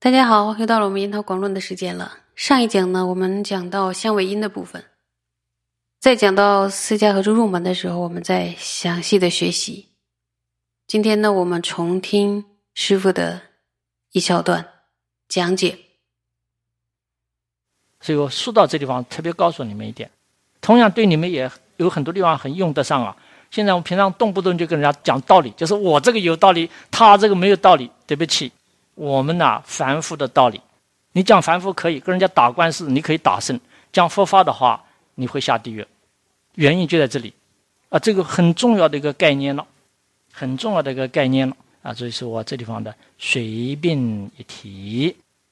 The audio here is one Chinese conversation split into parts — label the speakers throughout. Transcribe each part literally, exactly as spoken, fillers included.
Speaker 1: 大家好，又到了我们研讨广论的时间了。上一讲呢，我们讲到相位因的部分，在讲到四家合诸入门的时候，我们再详细的学习。今天呢，我们重听师父的一小段讲解。
Speaker 2: 所以我说到这地方特别告诉你们一点，同样对你们也有很多地方很用得上啊。现在我们平常动不动就跟人家讲道理，就是我这个有道理，他这个没有道理。对不起，我们呐、啊、凡夫的道理，你讲凡夫可以跟人家打官司，你可以打胜；讲佛法的话，你会下地狱。原因就在这里啊，这个很重要的一个概念了，很重要的一个概念了啊。这是我这地方的随便一提。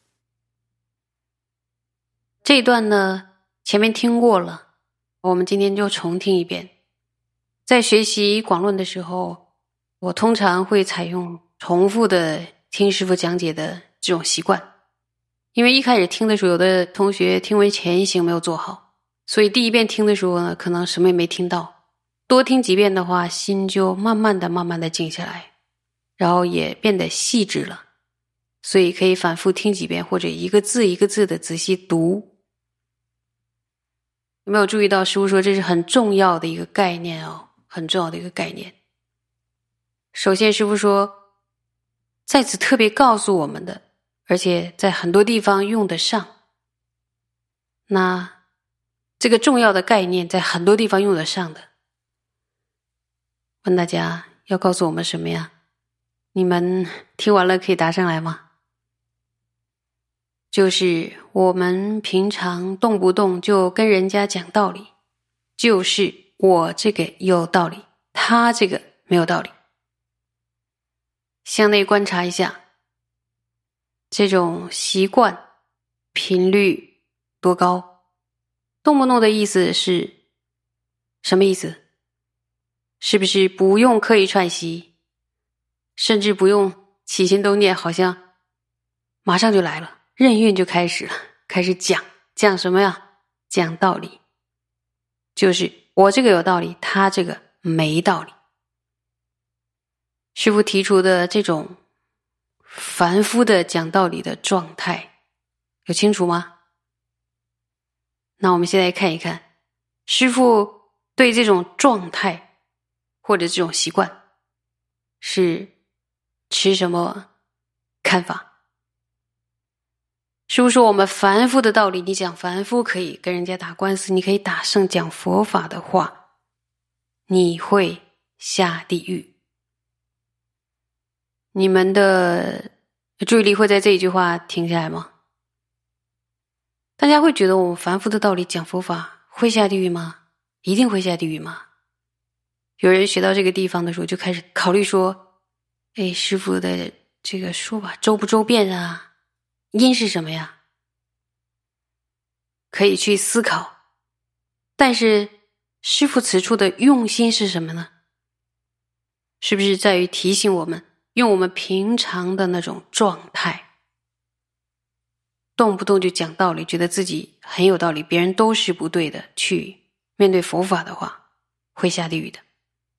Speaker 1: 这一段呢，前面听过了，我们今天就重听一遍。在学习广论的时候，我通常会采用重复的听师父讲解的这种习惯。因为一开始听的时候，有的同学听闻前行没有做好，所以第一遍听的时候呢，可能什么也没听到。多听几遍的话，心就慢慢的慢慢的静下来，然后也变得细致了。所以可以反复听几遍，或者一个字一个字的仔细读。有没有注意到师父说这是很重要的一个概念哦，很重要的一个概念。首先师父说，在此特别告诉我们的，而且在很多地方用得上。那这个重要的概念在很多地方用得上的，问大家要告诉我们什么呀？你们听完了可以答上来吗？就是我们平常动不动就跟人家讲道理，就是我这个有道理，他这个没有道理。向内观察一下，这种习惯频率多高？动不动的意思是什么意思？是不是不用刻意串习，甚至不用起心动念，好像马上就来了，任运就开始了，开始讲讲什么呀？讲道理，就是我这个有道理，他这个没道理。师父提出的这种凡夫的讲道理的状态，有清楚吗？那我们现在看一看，师父对这种状态或者这种习惯是持什么看法？师父说我们凡夫的道理，你讲凡夫可以跟人家打官司，你可以打胜，讲佛法的话，你会下地狱。你们的注意力会在这一句话停下来吗？大家会觉得我们凡夫的道理讲佛法会下地狱吗？一定会下地狱吗？有人学到这个地方的时候就开始考虑说，哎，师父的这个说法周不周遍啊？因是什么呀？可以去思考。但是师父此处的用心是什么呢？是不是在于提醒我们用我们平常的那种状态，动不动就讲道理，觉得自己很有道理，别人都是不对的，去面对佛法的话，会下地狱的。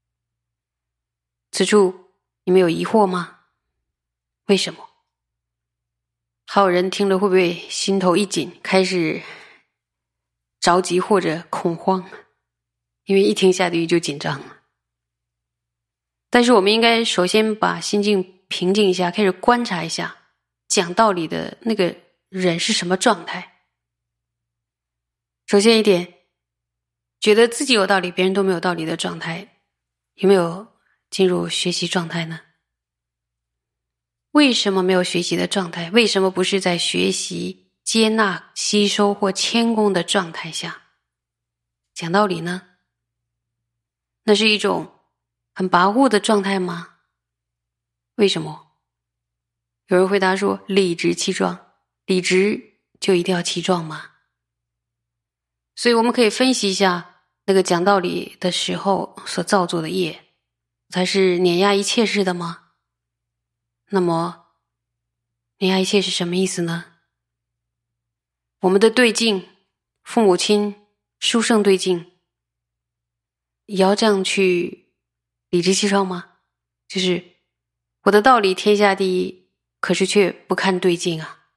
Speaker 1: 此处你们有疑惑吗？为什么？还有人听了会不会心头一紧，开始着急或者恐慌？因为一听下地狱就紧张了。但是我们应该首先把心境平静一下，开始观察一下讲道理的那个人是什么状态。首先一点，觉得自己有道理，别人都没有道理的状态，有没有进入学习状态呢？为什么没有学习的状态？为什么不是在学习、接纳、吸收或谦恭的状态下讲道理呢？那是一种很跋扈的状态吗？为什么？有人回答说，理直气壮。理直就一定要气壮吗？所以我们可以分析一下那个讲道理的时候所造作的业，才是碾压一切事的吗？那么碾压一切是什么意思呢？我们的对境，父母亲殊胜对境，也要这样去理直气壮吗？就是我的道理天下第一，可是却不看对境啊，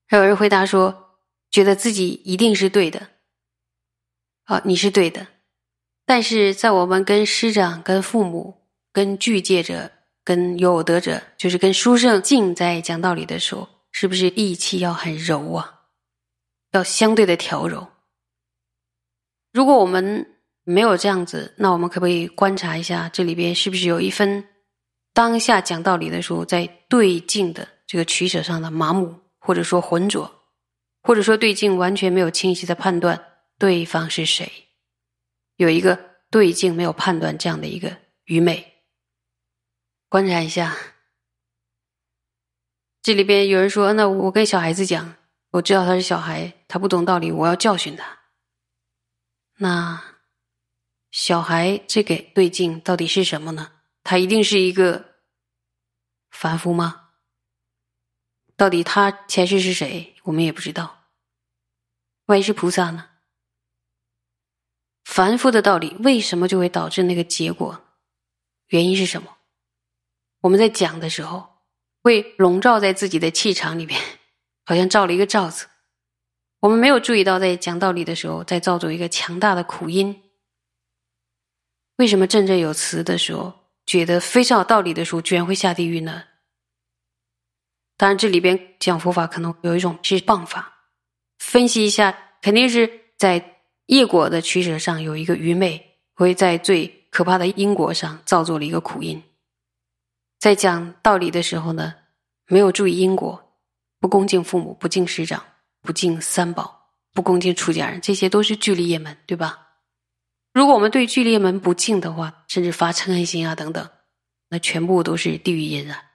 Speaker 1: 还有人回答说，觉得自己一定是对的。啊，你是对的。但是在我们跟师长、跟父母、跟具戒者、跟有德者，就是跟书圣境在讲道理的时候，是不是意气要很柔啊？要相对的调柔。如果我们没有这样子，那我们可不可以观察一下这里边是不是有一分当下讲道理的时候在对境的这个取舍上的麻木，或者说浑浊，或者说对境完全没有清晰的判断对方是谁，有一个对境没有判断这样的一个愚昧。观察一下，这里边有人说，那我跟小孩子讲，我知道他是小孩，他不懂道理，我要教训他。那小孩这个对境到底是什么呢？他一定是一个凡夫吗？到底他前世是谁，我们也不知道。万一是菩萨呢？凡夫的道理为什么就会导致那个结果？原因是什么？我们在讲的时候会笼罩在自己的气场里面，好像罩了一个罩子。我们没有注意到在讲道理的时候在造作一个强大的苦因。为什么振振有词的时候，觉得非常有道理的时候居然会下地狱呢？当然这里边讲佛法可能有一种是谤法，分析一下肯定是在业果的取舍上有一个愚昧，会在最可怕的因果上造作了一个苦因。在讲道理的时候呢，没有注意因果，不恭敬父母，不敬师长，不敬三宝，不恭敬出家人，这些都是具利业门，对吧？如果我们对具利业门不敬的话，甚至发嗔恨心啊等等，那全部都是地狱因啊。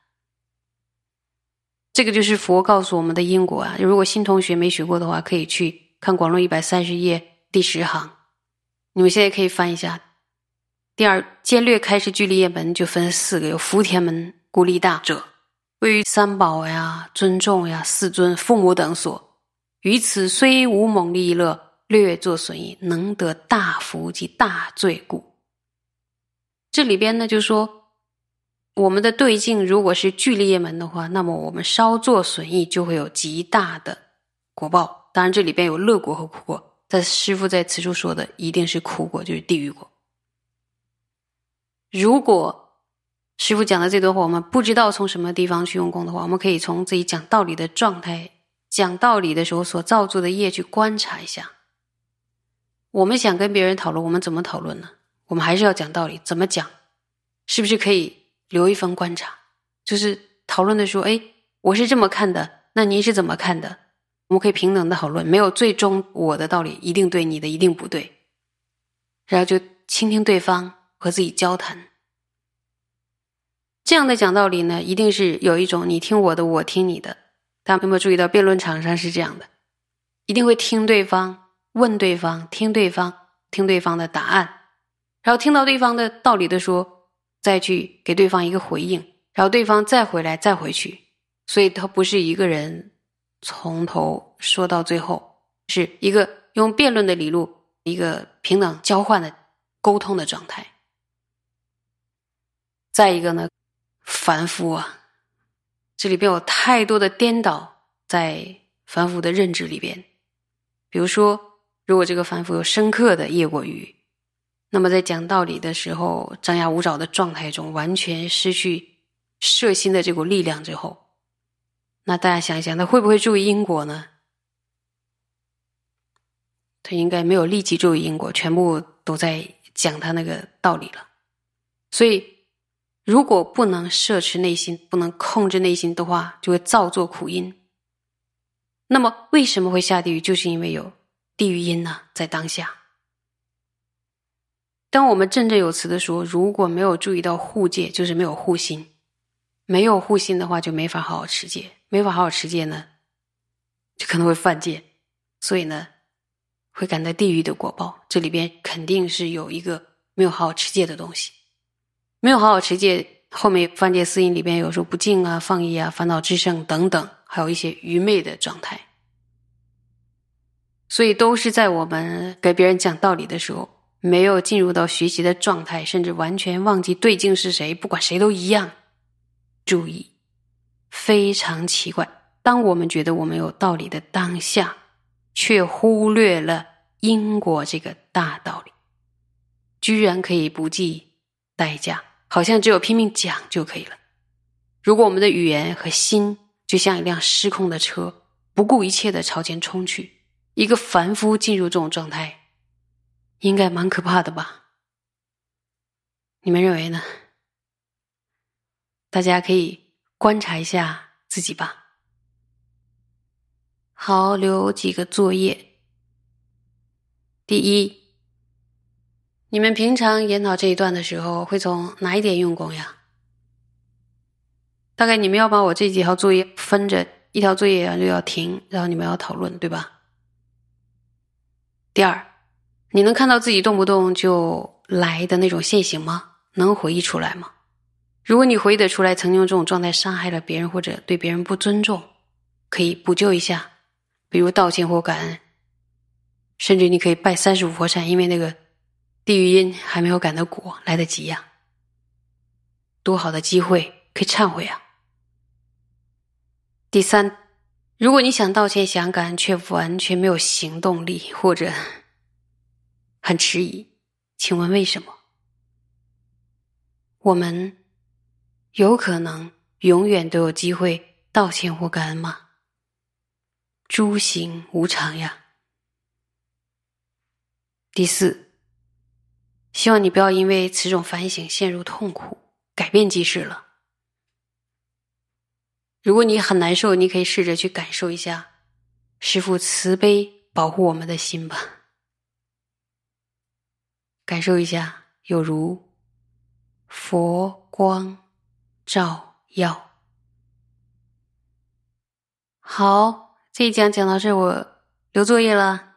Speaker 1: 这个就是佛告诉我们的因果啊。如果新同学没学过的话，可以去看广论一百三十页第十行，你们现在可以翻一下。第二，简略开示具利业门就分四个，有福田门孤立大者，位于三宝呀、尊重呀、四尊、父母等所，于此虽无猛利乐，略作损益，能得大福及大罪故。这里边呢就说，我们的对境如果是具利业门的话，那么我们稍作损益就会有极大的果报。当然这里边有乐果和苦果，但师父在此处说的一定是苦果，就是地狱果。如果师父讲的这段话我们不知道从什么地方去用功的话，我们可以从自己讲道理的状态，讲道理的时候所造作的业去观察一下。我们想跟别人讨论，我们怎么讨论呢？我们还是要讲道理，怎么讲？是不是可以留一份观察？就是讨论的时候，哎，我是这么看的，那您是怎么看的？我们可以平等的讨论，没有最终我的道理一定对，你的一定不对。然后就倾听对方，和自己交谈。这样的讲道理呢，一定是有一种你听我的，我听你的。大家有没有注意到辩论场上是这样的？一定会听对方，问对方，听对方，听对方的答案，然后听到对方的道理的时候，再去给对方一个回应，然后对方再回来再回去。所以他不是一个人从头说到最后，是一个用辩论的理路，一个平等交换的沟通的状态。再一个呢，凡夫啊，这里边有太多的颠倒在凡夫的认知里边。比如说，如果这个凡夫有深刻的业果欲，那么在讲道理的时候，张牙舞爪的状态中，完全失去摄心的这股力量之后，那大家想一想，他会不会注意因果呢？他应该没有立即注意因果，全部都在讲他那个道理了。所以如果不能摄持内心，不能控制内心的话，就会造作苦因。那么为什么会下地狱？就是因为有地狱因呢，在当下。当我们振振有词的时候，如果没有注意到护戒，就是没有护心。没有护心的话，就没法好好持戒。没法好好持戒呢，就可能会犯戒。所以呢，会感到地狱的果报。这里边肯定是有一个没有好好持戒的东西。没有好好持戒，后面犯戒四因里边有时候不敬啊、放逸啊、烦恼炽盛等等，还有一些愚昧的状态。所以都是在我们给别人讲道理的时候，没有进入到学习的状态，甚至完全忘记对境是谁，不管谁都一样。注意，非常奇怪， 当我们觉得我们有道理的当下，却忽略了因果这个大道理，居然可以不计代价，好像只有拼命讲就可以了。如果我们的语言和心就像一辆失控的车，不顾一切地朝前冲去，一个凡夫进入这种状态，应该蛮可怕的吧？你们认为呢？大家可以观察一下自己吧。好，留几个作业。第一，你们平常研讨这一段的时候，会从哪一点用功呀？大概你们要把我这几条作业分着，一条作业就要停，然后你们要讨论，对吧？第二，你能看到自己动不动就来的那种现行吗？能回忆出来吗？如果你回忆得出来曾经这种状态伤害了别人，或者对别人不尊重，可以补救一下，比如道歉或感恩，甚至你可以拜三十五佛禅，因为那个地狱因还没有感得果来得及呀。多好的机会可以忏悔啊。第三，如果你想道歉想感恩却完全没有行动力，或者很迟疑，请问为什么？我们有可能永远都有机会道歉或感恩吗？诸行无常呀。第四，希望你不要因为此种反省陷入痛苦，改变即是了。如果你很难受，你可以试着去感受一下师父慈悲保护我们的心吧。感受一下，有如佛光照耀。好，这一讲讲到这，我留作业了。